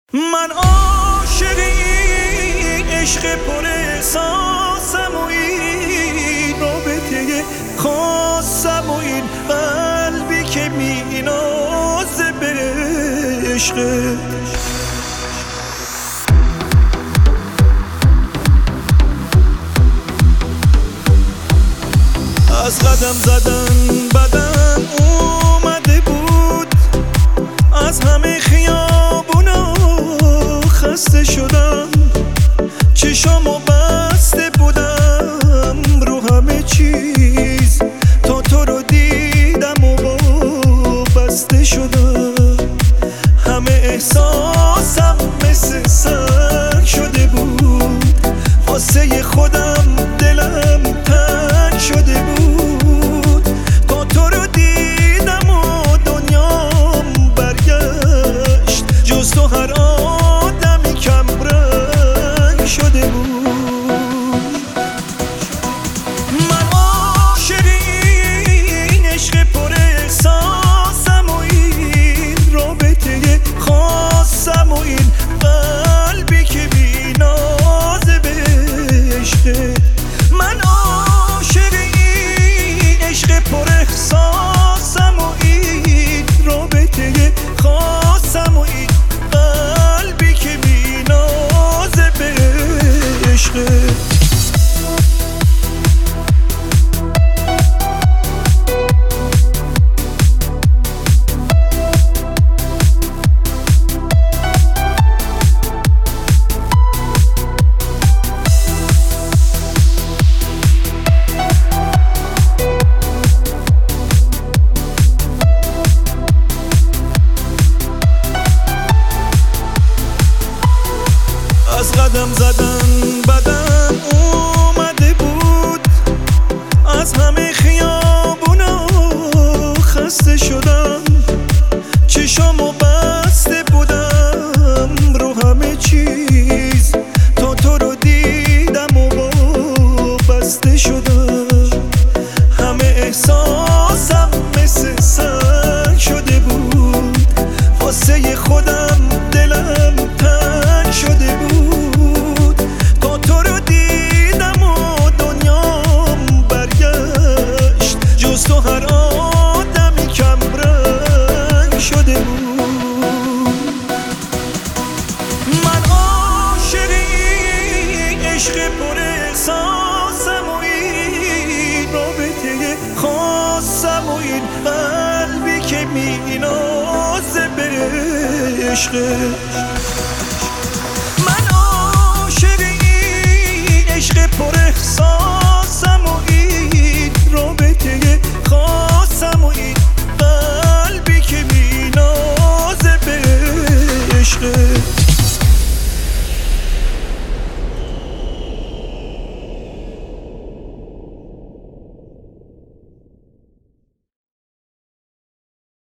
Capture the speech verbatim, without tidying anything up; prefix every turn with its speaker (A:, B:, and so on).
A: من عاشق این عشق پر احساسم و این رابطه خاصم و این قلبی که می نازه به عشقت. از قدم زدن بدن اومده بود، از همه خیابونا خسته شدم، چشامو بسته بودم رو همه چیز تا تو رو دیدم و بسته شدم. همه احساسم مثل سنگ شده بود، واسه خودم دلم تنگ شده بود. تا تو رو دیدم و دنیام برگشت، جز تو هر آدمی کم رنگ شده بود. من عاشق این عشق پر احساسم و این رابطه خاصم و این قلبی که بی نازه به عشقت. من عاشق این عشق پر احساسم و این رابطه خاصم و این قلبی که بی نازه به عشقت. از قدم زدن بدن اومده بود، از همه خیابونا خسته شدم، چشامو بسته بودم رو همه چیز تا تو رو دیدم و بسته شدم. همه احساسم مثل سنگ شده بود، واسه خودم دلم تنگ شده بود. تا تو رو دیدم و دنیام برگشت، جز تو هر آدمی کم رنگ شده بود. من عاشق این عشق پر احساسم و این رابطه خاصم و این قلبی که می نازه به عشقت.